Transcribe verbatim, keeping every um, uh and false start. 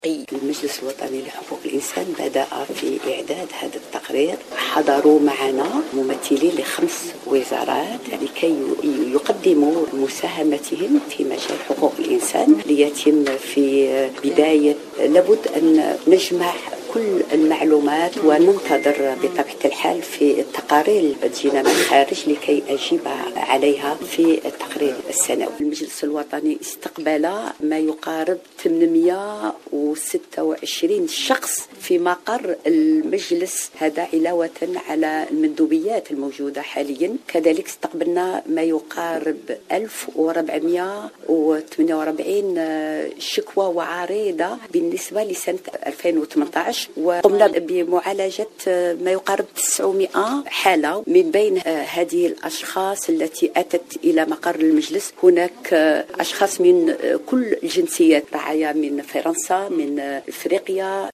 المجلس الوطني لحقوق الإنسان بدأ في إعداد هذا التقرير. حضروا معنا ممثلين لخمس وزارات لكي يقدموا مساهمتهم في مجال حقوق الإنسان ليتم في بداية. لابد أن نجمع كل المعلومات وننتظر بطبيعة الحال في التقارير اللي تجينا من الخارج لكي أجيب عليها في التقرير السنوي. المجلس الوطني استقبل ما يقارب ثمانمئة وستة وعشرين شخص في مقر المجلس، هذا علاوة على المندوبيات الموجودة حاليا. كذلك استقبلنا ما يقارب ألف وأربعمئة وثمانية وأربعين شكوى وعريضة بالنسبة لسنة ألفين وثمانية عشر، وقمنا بمعالجة ما يقارب تسعمئة حالة. من بين هذه الأشخاص التي أتت إلى مقر المجلس هناك أشخاص من كل الجنسيات، رعايا من فرنسا، من إفريقيا.